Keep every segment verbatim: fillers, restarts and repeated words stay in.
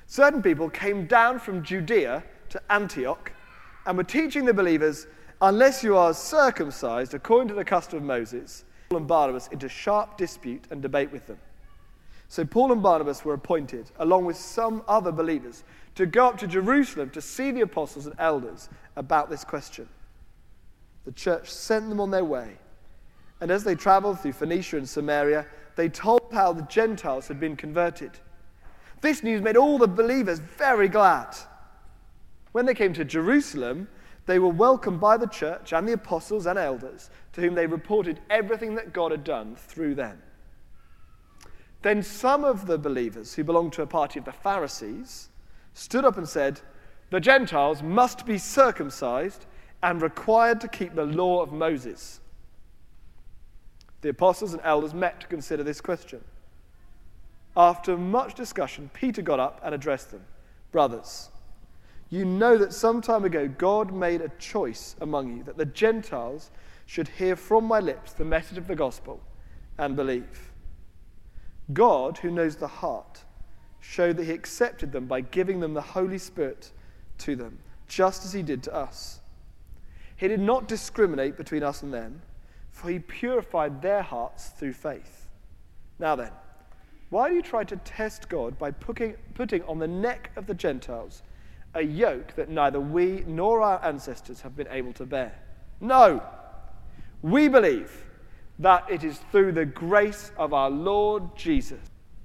certain people came down from Judea to Antioch and were teaching the believers, unless you are circumcised according to the custom of Moses, Paul and Barnabas into sharp dispute and debate with them. So Paul and Barnabas were appointed, along with some other believers, to go up to Jerusalem to see the apostles and elders about this question. The church sent them on their way, and as they traveled through Phoenicia and Samaria, they told how the Gentiles had been converted. This news made all the believers very glad. When they came to Jerusalem, they were welcomed by the church and the apostles and elders, to whom they reported everything that God had done through them. Then some of the believers who belonged to a party of the Pharisees stood up and said, "The Gentiles must be circumcised and required to keep the law of Moses." The apostles and elders met to consider this question. After much discussion, Peter got up and addressed them. "Brothers, you know that some time ago God made a choice among you that the Gentiles should hear from my lips the message of the gospel and believe. God, who knows the heart, showed that he accepted them by giving them the Holy Spirit to them, just as he did to us. He did not discriminate between us and them, for he purified their hearts through faith. Now then, why do you try to test God by putting, putting on the neck of the Gentiles a yoke that neither we nor our ancestors have been able to bear? No, we believe that it is through the grace of our Lord Jesus."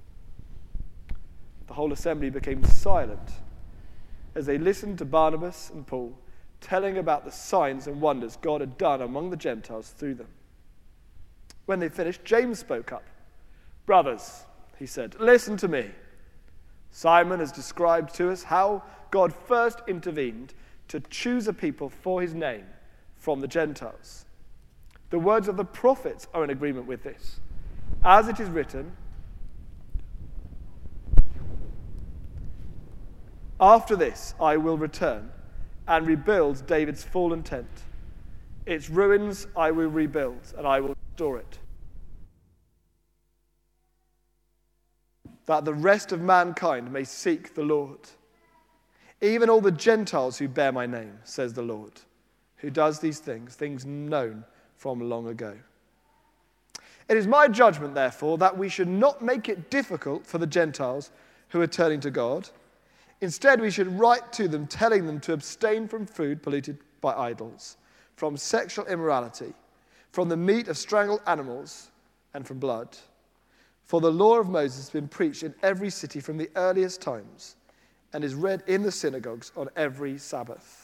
The whole assembly became silent as they listened to Barnabas and Paul telling about the signs and wonders God had done among the Gentiles through them. When they finished, James spoke up. "Brothers," he said, "listen to me. Simon has described to us how God first intervened to choose a people for his name from the Gentiles. The words of the prophets are in agreement with this. As it is written, 'After this I will return and rebuild David's fallen tent. Its ruins I will rebuild, and I will restore it, that the rest of mankind may seek the Lord. Even all the Gentiles who bear my name, says the Lord, who does these things, things known from long ago. It is my judgment, therefore, that we should not make it difficult for the Gentiles who are turning to God. Instead, we should write to them, telling them to abstain from food polluted by idols, from sexual immorality, from the meat of strangled animals, and from blood. For the law of Moses has been preached in every city from the earliest times, and is read in the synagogues on every Sabbath."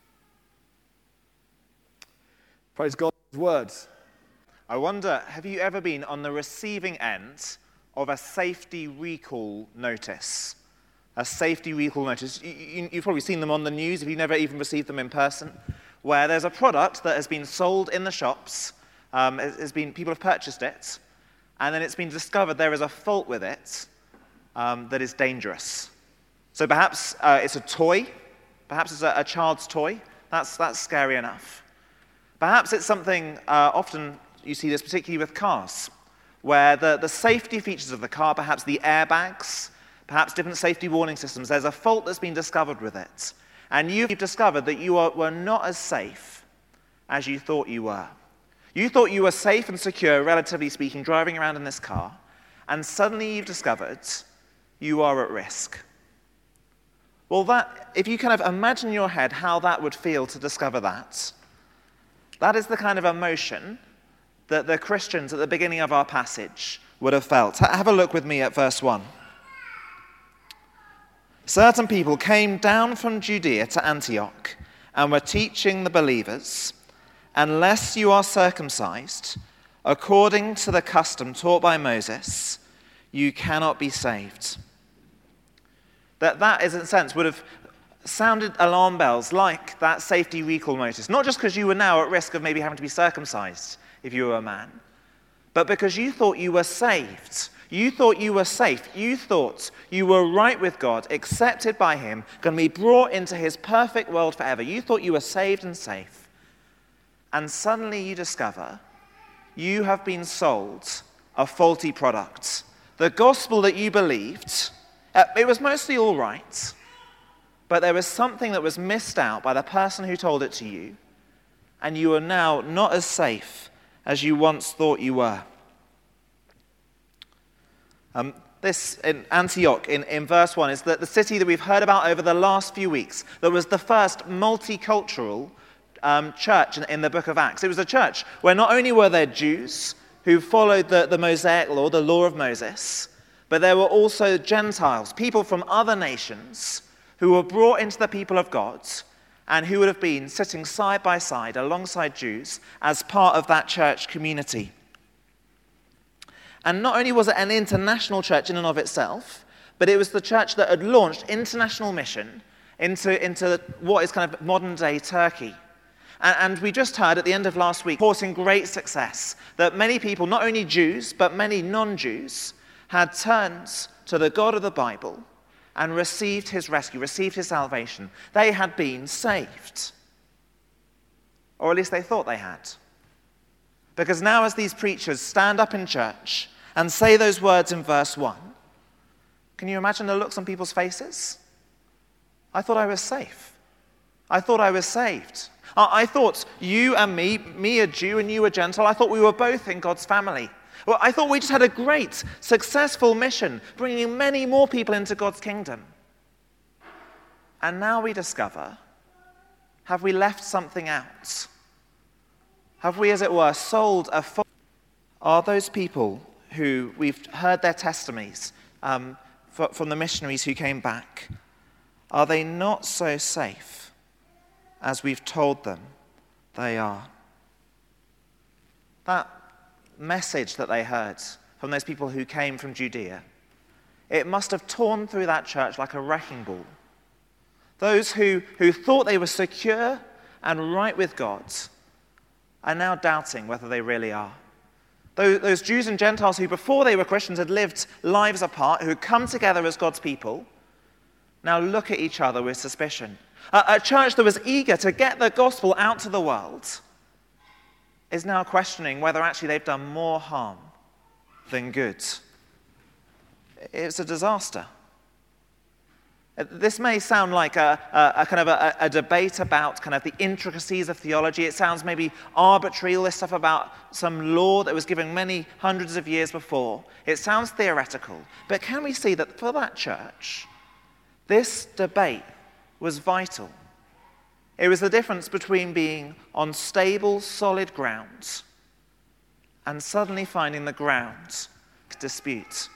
Praise God's words. I wonder, have you ever been on the receiving end of a safety recall notice? A safety recall notice. You, you, you've probably seen them on the news if you've never even received them in person, where there's a product that has been sold in the shops, um, has, has been, people have purchased it, and then it's been discovered there is a fault with it um, that is dangerous. So perhaps uh, it's a toy, perhaps it's a, a child's toy. That's, that's scary enough. Perhaps it's something, uh, often you see this particularly with cars, where the, the safety features of the car, perhaps the airbags, perhaps different safety warning systems, there's a fault that's been discovered with it. And you've discovered that you are, were not as safe as you thought you were. You thought you were safe and secure, relatively speaking, driving around in this car, and suddenly you've discovered you are at risk. Well, that, if you kind of imagine in your head how that would feel to discover that, that is the kind of emotion that the Christians at the beginning of our passage would have felt. Have a look with me at verse one. Certain people came down from Judea to Antioch and were teaching the believers, unless you are circumcised, according to the custom taught by Moses, you cannot be saved. That that, in a sense, would have sounded alarm bells like that safety recall notice, not just because you were now at risk of maybe having to be circumcised if you were a man, but because you thought you were saved. You thought you were safe. You thought you were right with God, accepted by him, going to be brought into his perfect world forever. You thought you were saved and safe. And suddenly you discover you have been sold a faulty product. The gospel that you believed Uh, it was mostly all right, but there was something that was missed out by the person who told it to you, and you are now not as safe as you once thought you were. Um, this, in Antioch, in, in verse one, is the, the city that we've heard about over the last few weeks, that was the first multicultural um, church in, in the book of Acts. It was a church where not only were there Jews who followed the, the Mosaic law, the law of Moses, but there were also Gentiles, people from other nations who were brought into the people of God and who would have been sitting side by side alongside Jews as part of that church community. And not only was it an international church in and of itself, but it was the church that had launched international mission into, into what is kind of modern-day Turkey. And, and we just heard at the end of last week, reporting great success, that many people, not only Jews, but many non-Jews, had turned to the God of the Bible and received his rescue, received his salvation. They had been saved. Or at least they thought they had. Because now as these preachers stand up in church and say those words in verse one, can you imagine the looks on people's faces? I thought I was safe. I thought I was saved. I thought you and me, me a Jew and you a Gentile, I thought we were both in God's family. Well, I thought we just had a great, successful mission, bringing many more people into God's kingdom. And now we discover, have we left something out? Have we, as it were, sold a false? Are those people who we've heard their testimonies um, for, from the missionaries who came back, are they not so safe as we've told them they are? That message that they heard from those people who came from Judea, it must have torn through that church like a wrecking ball. Those who, who thought they were secure and right with God are now doubting whether they really are. Those, those Jews and Gentiles who before they were Christians had lived lives apart, who had come together as God's people, now look at each other with suspicion. A, a church that was eager to get the gospel out to the world is now questioning whether actually they've done more harm than good. It's a disaster. This may sound like a, a, a kind of a, a debate about kind of the intricacies of theology. It sounds maybe arbitrary, all this stuff about some law that was given many hundreds of years before. It sounds theoretical. But can we see that for that church, this debate was vital? It was the difference between being on stable, solid ground and suddenly finding the ground to dispute.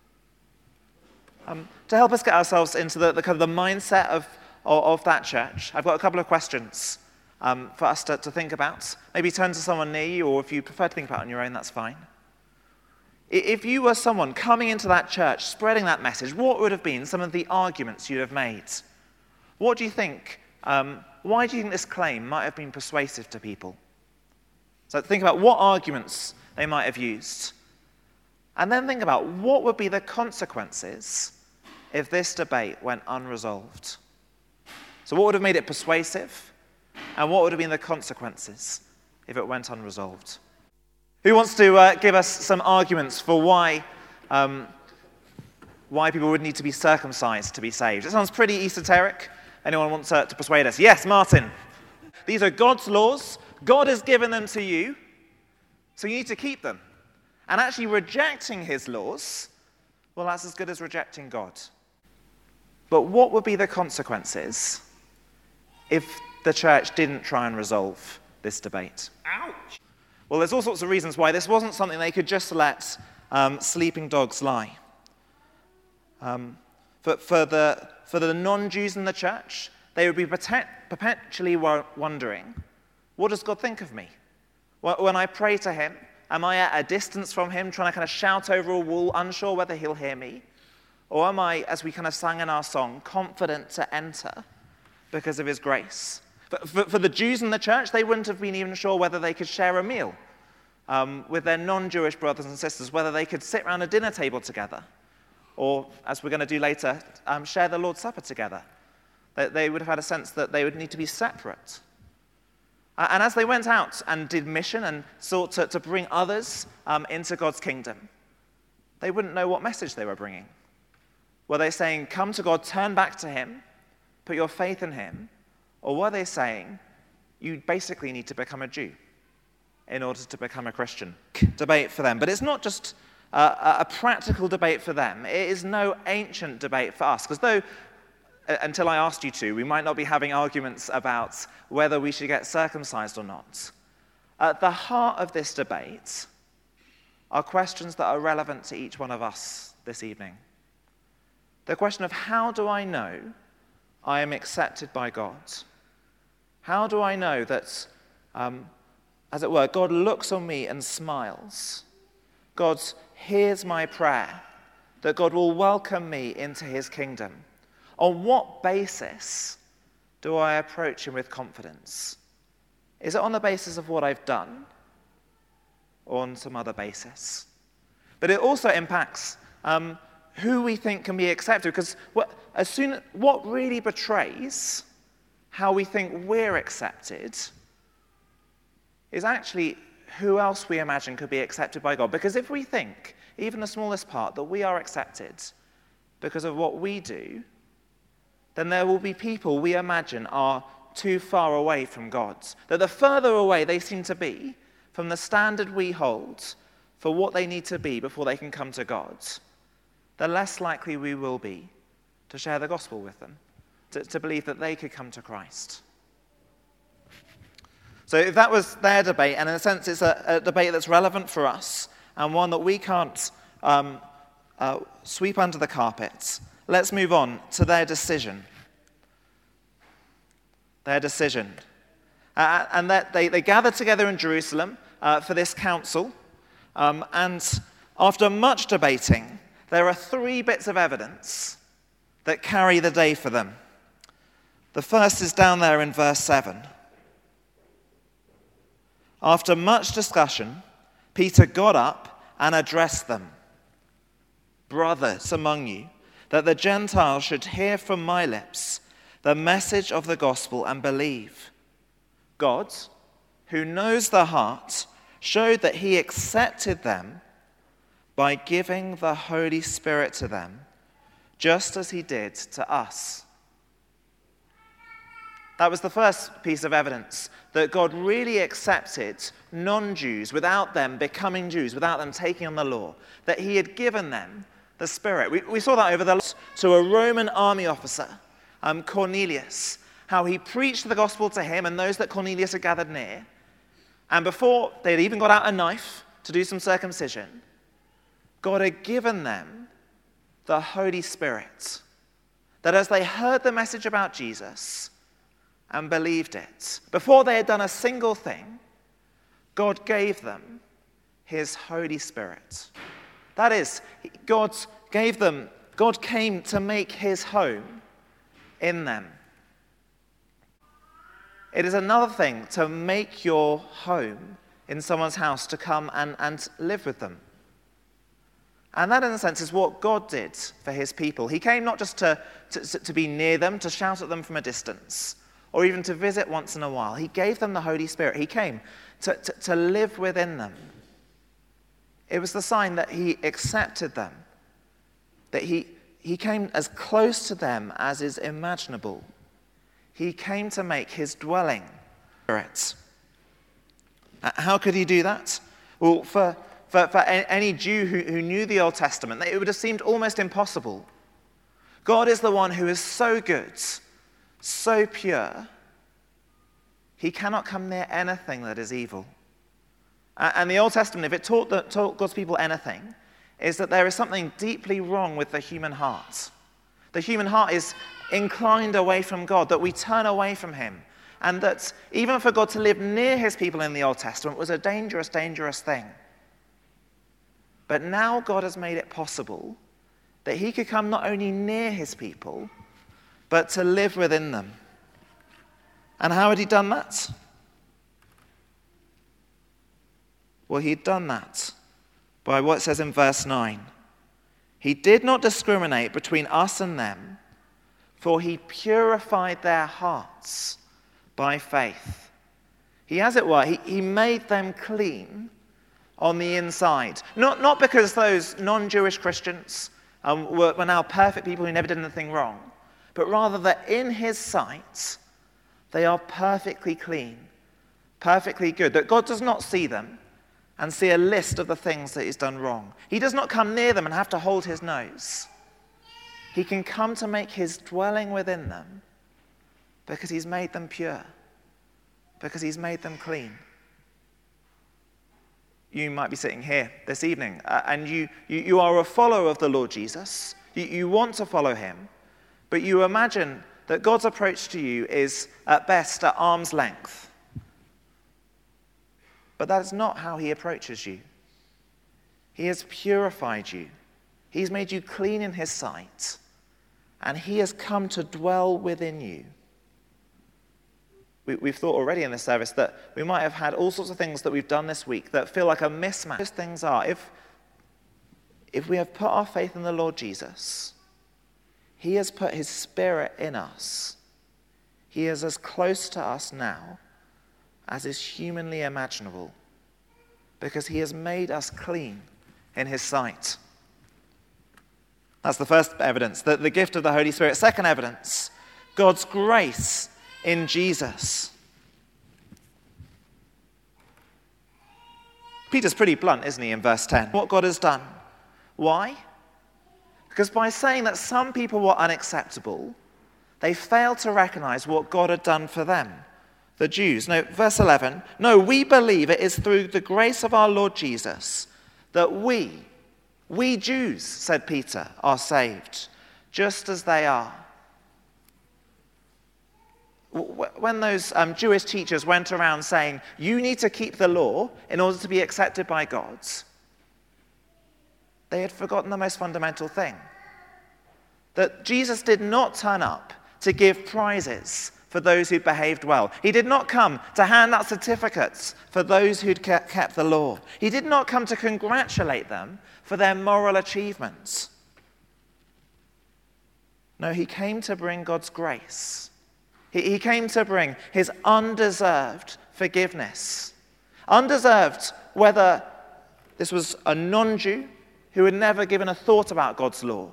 Um, to help us get ourselves into the, the kind of the mindset of, of, of that church, I've got a couple of questions um, for us to, to think about. Maybe turn to someone near you, or if you prefer to think about it on your own, that's fine. If you were someone coming into that church, spreading that message, what would have been some of the arguments you'd have made? What do you think, um, why do you think this claim might have been persuasive to people? So think about what arguments they might have used. And then think about what would be the consequences if this debate went unresolved. So what would have made it persuasive, and what would have been the consequences if it went unresolved? Who wants to uh, give us some arguments for why, um, why people would need to be circumcised to be saved? It sounds pretty esoteric. Anyone want to, to persuade us? Yes, Martin. These are God's laws. God has given them to you, so you need to keep them. And actually rejecting his laws, well, that's as good as rejecting God. But what would be the consequences if the church didn't try and resolve this debate? Ouch! Well, there's all sorts of reasons why this wasn't something they could just let um, sleeping dogs lie. Um, for, for the, for the non-Jews in the church, they would be perpetually wondering, what does God think of me? When I pray to him, am I at a distance from him, trying to kind of shout over a wall, unsure whether he'll hear me? Or am I, as we kind of sang in our song, confident to enter because of his grace? For, for, for the Jews in the church, they wouldn't have been even sure whether they could share a meal um, with their non-Jewish brothers and sisters, whether they could sit around a dinner table together, or, as we're going to do later, um, share the Lord's Supper together. They, they would have had a sense that they would need to be separate. And as they went out and did mission and sought to, to bring others um, into God's kingdom, they wouldn't know what message they were bringing. Were they saying, come to God, turn back to him, put your faith in him? Or were they saying, you basically need to become a Jew in order to become a Christian? Debate for them. But it's not just uh, a practical debate for them. It is no ancient debate for us. Because though, uh, until I asked you to, we might not be having arguments about whether we should get circumcised or not. At the heart of this debate are questions that are relevant to each one of us this evening. The question of, how do I know I am accepted by God? How do I know that, um, as it were, God looks on me and smiles? God hears my prayer, that God will welcome me into his kingdom. On what basis do I approach him with confidence? Is it on the basis of what I've done, or on some other basis? But it also impacts um, who we think can be accepted, because what, as soon, what really betrays how we think we're accepted is actually who else we imagine could be accepted by God. Because if we think, even the smallest part, that we are accepted because of what we do, then there will be people we imagine are too far away from God. That the further away they seem to be from the standard we hold for what they need to be before they can come to God, the less likely we will be to share the gospel with them, to, to believe that they could come to Christ. So if that was their debate, and in a sense it's a, a debate that's relevant for us, and one that we can't um, uh, sweep under the carpet, let's move on to their decision. Their decision. Uh, and that they, they gathered together in Jerusalem uh, for this council, um, and after much debating, there are three bits of evidence that carry the day for them. The first is down there in verse seven. After much discussion, Peter got up and addressed them. Brothers among you, that the Gentiles should hear from my lips the message of the gospel and believe. God, who knows the heart, showed that he accepted them by giving the Holy Spirit to them, just as he did to us. That was the first piece of evidence, that God really accepted non-Jews without them becoming Jews, without them taking on the law, that he had given them the Spirit. We, we saw that over the to a Roman army officer, um, Cornelius, how he preached the gospel to him and those that Cornelius had gathered near. And before they had even got out a knife to do some circumcision, God had given them the Holy Spirit, that as they heard the message about Jesus and believed it, before they had done a single thing, God gave them his Holy Spirit. That is, God gave them, God came to make his home in them. It is another thing to make your home in someone's house, to come and, and live with them. And that, in a sense, is what God did for his people. He came not just to, to, to be near them, to shout at them from a distance, or even to visit once in a while. He gave them the Holy Spirit. He came to, to, to live within them. It was the sign that he accepted them, that he, he came as close to them as is imaginable. He came to make his dwelling spirit. How could he do that? Well, for For, for any Jew who, who knew the Old Testament, it would have seemed almost impossible. God is the one who is so good, so pure, he cannot come near anything that is evil. And the Old Testament, if it taught, the, taught God's people anything, is that there is something deeply wrong with the human heart. The human heart is inclined away from God, that we turn away from him. And that even for God to live near his people in the Old Testament was a dangerous, dangerous thing. But now God has made it possible that he could come not only near his people, but to live within them. And how had he done that? Well, he'd done that by what it says in verse nine. He did not discriminate between us and them, for he purified their hearts by faith. He, as it were, he, he made them clean on the inside. Not, not because those non-Jewish Christians um, were, were now perfect people who never did anything wrong, but rather that in his sight, they are perfectly clean, perfectly good, that God does not see them and see a list of the things that he's done wrong. He does not come near them and have to hold his nose. He can come to make his dwelling within them because he's made them pure, because he's made them clean. You might be sitting here this evening uh, and you, you, you are a follower of the Lord Jesus. You, you want to follow him, but you imagine that God's approach to you is at best at arm's length. But that is not how he approaches you. He has purified you. He's made you clean in his sight. And he has come to dwell within you. We, we've thought already in this service that we might have had all sorts of things that we've done this week that feel like a mismatch. Those things are, if, if we have put our faith in the Lord Jesus, he has put his Spirit in us. He is as close to us now as is humanly imaginable, because he has made us clean in his sight. That's the first evidence, the, the gift of the Holy Spirit. Second evidence, God's grace in Jesus. Peter's pretty blunt, isn't he, in verse ten? What God has done. Why? Because by saying that some people were unacceptable, they failed to recognize what God had done for them, the Jews. No, verse eleven, no, we believe it is through the grace of our Lord Jesus that we, we Jews, said Peter, are saved, just as they are. When those um, Jewish teachers went around saying, you need to keep the law in order to be accepted by God, they had forgotten the most fundamental thing. That Jesus did not turn up to give prizes for those who'd behaved well. He did not come to hand out certificates for those who'd kept the law. He did not come to congratulate them for their moral achievements. No, he came to bring God's grace. He, he came to bring his undeserved forgiveness. Undeserved, whether this was a non-Jew who had never given a thought about God's law,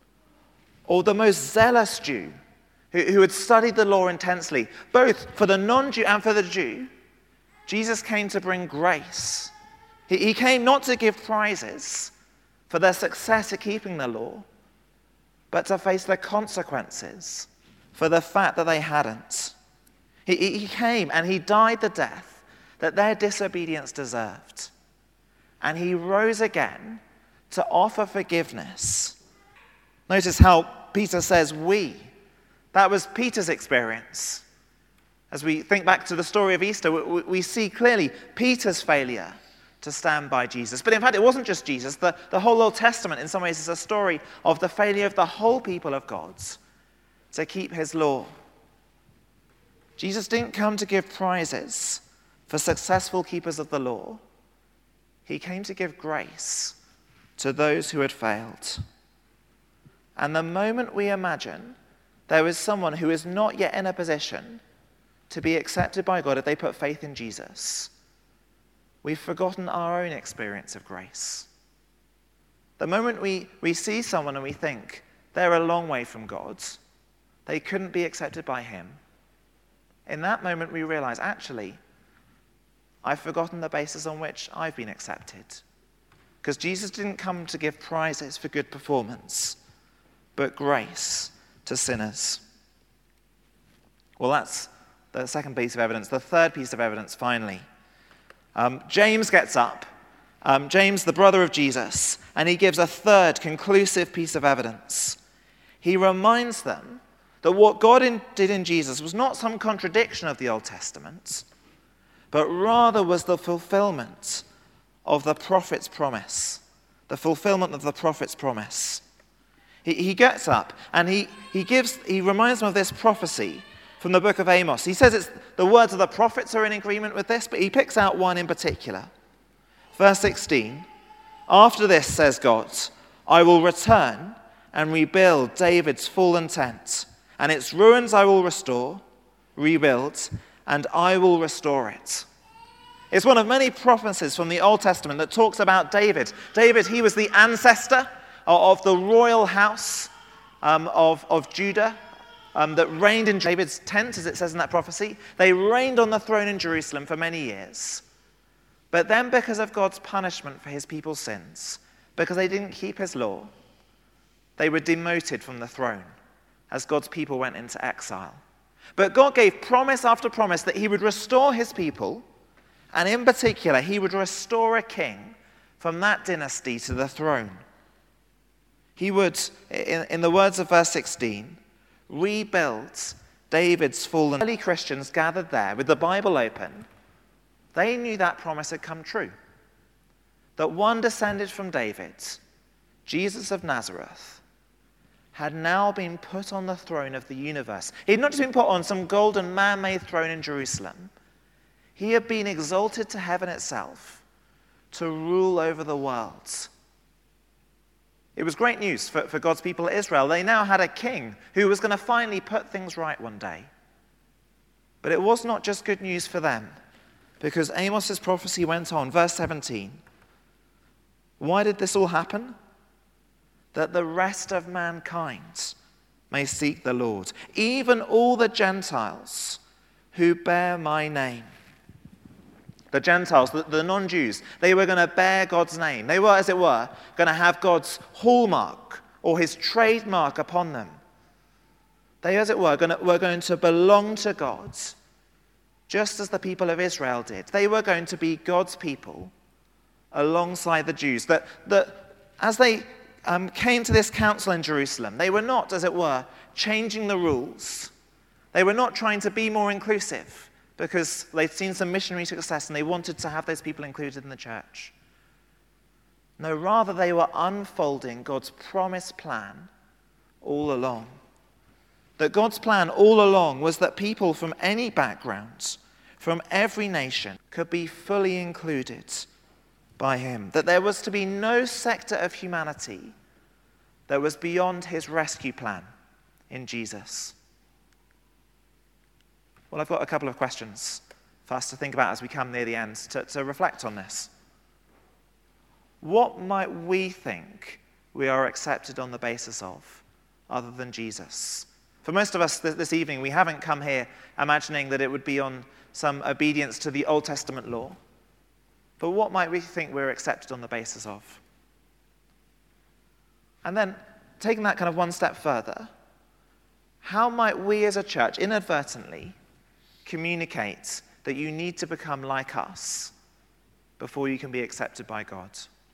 or the most zealous Jew who, who had studied the law intensely. Both for the non-Jew and for the Jew, Jesus came to bring grace. He, he came not to give prizes for their success at keeping the law, but to face the consequences for the fact that they hadn't. He, he came and he died the death that their disobedience deserved. And he rose again to offer forgiveness. Notice how Peter says we. That was Peter's experience. As we think back to the story of Easter, we, we see clearly Peter's failure to stand by Jesus. But in fact, it wasn't just Jesus. The, the whole Old Testament, in some ways, is a story of the failure of the whole people of God to keep his law. Jesus didn't come to give prizes for successful keepers of the law. He came to give grace to those who had failed. And the moment we imagine there is someone who is not yet in a position to be accepted by God if they put faith in Jesus, we've forgotten our own experience of grace. The moment we, we see someone and we think they're a long way from God, they couldn't be accepted by him, in that moment we realize, actually, I've forgotten the basis on which I've been accepted. Because Jesus didn't come to give prizes for good performance, but grace to sinners. Well, that's the second piece of evidence. The third piece of evidence, finally. Um, James gets up, um, James, the brother of Jesus, and he gives a third conclusive piece of evidence. He reminds them that what God in, did in Jesus was not some contradiction of the Old Testament, but rather was the fulfillment of the prophet's promise. The fulfillment of the prophet's promise. He, he gets up and he, he gives, he reminds them of this prophecy from the book of Amos. He says it's the words of the prophets are in agreement with this, but he picks out one in particular. Verse sixteen, after this, says God, I will return and rebuild David's fallen tent, and its ruins I will restore, rebuild, and I will restore it. It's one of many prophecies from the Old Testament that talks about David. David, he was the ancestor of the royal house um, of, of Judah um, that reigned in David's tent, as it says in that prophecy. They reigned on the throne in Jerusalem for many years. But then, because of God's punishment for his people's sins, because they didn't keep his law, they were demoted from the throne as God's people went into exile. But God gave promise after promise that he would restore his people, and in particular, he would restore a king from that dynasty to the throne. He would, in, in the words of verse sixteen, rebuild David's fallen. Early Christians gathered there with the Bible open. They knew that promise had come true. That one descended from David, Jesus of Nazareth, had now been put on the throne of the universe. He had not just been put on some golden man-made throne in Jerusalem. He had been exalted to heaven itself to rule over the world. It was great news for, for God's people Israel. They now had a king who was going to finally put things right one day. But it was not just good news for them, because Amos's prophecy went on. Verse seventeen. Why did this all happen? That the rest of mankind may seek the Lord, even all the Gentiles who bear my name. The Gentiles, the, the non-Jews, they were going to bear God's name. They were, as it were, going to have God's hallmark or his trademark upon them. They, as it were, going to, were going to belong to God, just as the people of Israel did. They were going to be God's people alongside the Jews. That, that as they um, came to this council in Jerusalem, they were not, as it were, changing the rules. They were not trying to be more inclusive because they'd seen some missionary success and they wanted to have those people included in the church. No, rather they were unfolding God's promised plan all along. That God's plan all along was that people from any background, from every nation, could be fully included by him. That there was to be no sector of humanity that was beyond his rescue plan in Jesus. Well, I've got a couple of questions for us to think about as we come near the end, to, to reflect on this. What might we think we are accepted on the basis of, other than Jesus? For most of us this evening, we haven't come here imagining that it would be on some obedience to the Old Testament law. But what might we think we're accepted on the basis of? And then, taking that kind of one step further, how might we as a church inadvertently communicate that you need to become like us before you can be accepted by God?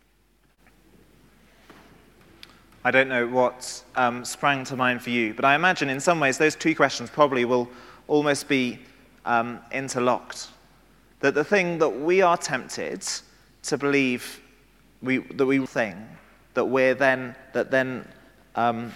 I don't know what um, sprang to mind for you, but I imagine in some ways those two questions probably will almost be um, interlocked. That the thing that we are tempted to believe we, that we think that we're then that then um,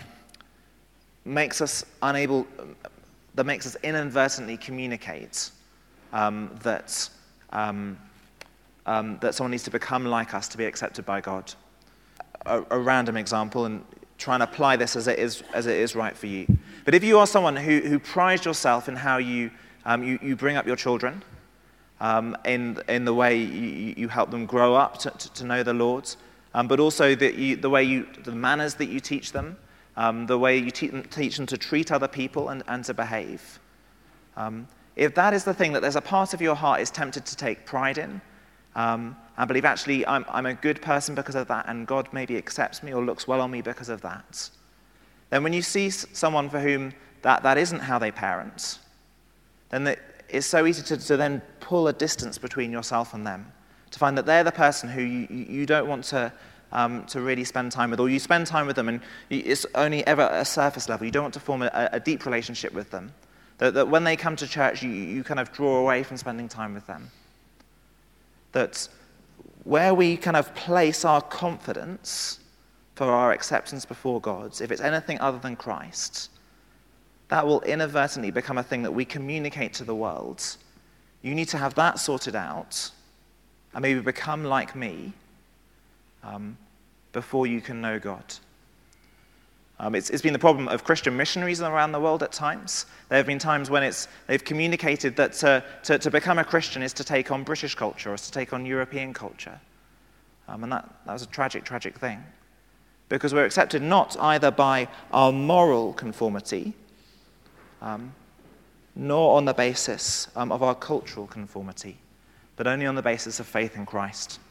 makes us unable, that makes us inadvertently communicate um, that um, um, that someone needs to become like us to be accepted by God. A, a random example, and try and apply this as it is as it is right for you. But if you are someone who who prides yourself in how you um, you, you bring up your children, um, in in the way you, you help them grow up to, to, to know the Lord, um, but also the you, the way you the manners that you teach them, um, the way you teach them, teach them to treat other people and, and to behave. Um, if that is the thing that there's a part of your heart is tempted to take pride in, Um, and believe actually I'm, I'm a good person because of that, and God maybe accepts me or looks well on me because of that, then when you see someone for whom that, that isn't how they parent, then the, it's so easy to, to then pull a distance between yourself and them, to find that they're the person who you, you don't want to, um, to really spend time with, or you spend time with them and it's only ever at a surface level. You don't want to form a, a deep relationship with them. That, that when they come to church, you, you kind of draw away from spending time with them. That where we kind of place our confidence for our acceptance before God, if it's anything other than Christ, that will inadvertently become a thing that we communicate to the world. You need to have that sorted out and maybe become like me um, before you can know God. Um, it's, it's been the problem of Christian missionaries around the world at times. There have been times when it's, they've communicated that to, to, to become a Christian is to take on British culture or is to take on European culture. Um, and that, that was a tragic, tragic thing. because we're accepted not either by our moral conformity, um, nor on the basis um, of our cultural conformity, but only on the basis of faith in Christ.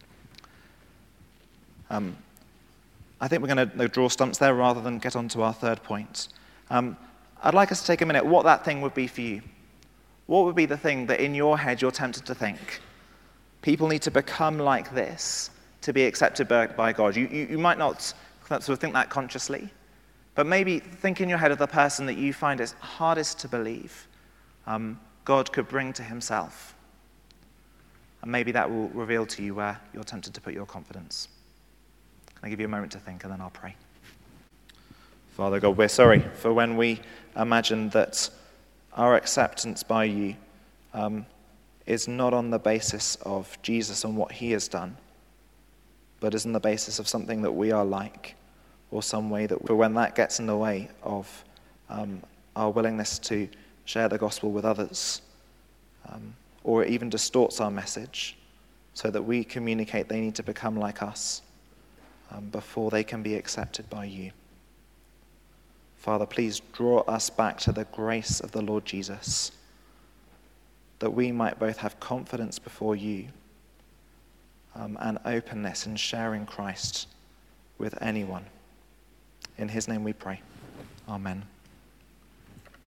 Um, I think we're going to draw stumps there rather than get on to our third point. Um, I'd like us to take a minute what that thing would be for you. What would be the thing that in your head you're tempted to think? People need to become like this to be accepted by, by God. You, you, you might not sort of think that consciously, but maybe think in your head of the person that you find it hardest to believe um, God could bring to himself. And maybe that will reveal to you where you're tempted to put your confidence. Can I give you a moment to think, and then I'll pray. Father God, we're sorry for when we imagine that our acceptance by you um, is not on the basis of Jesus and what he has done, but is on the basis of something that we are like, or some way that, for when that gets in the way of um, our willingness to share the gospel with others, um, or it even distorts our message so that we communicate they need to become like us um, before they can be accepted by you. Father, please draw us back to the grace of the Lord Jesus, that we might both have confidence before you um, and openness in sharing Christ with anyone. In his name we pray. Amen.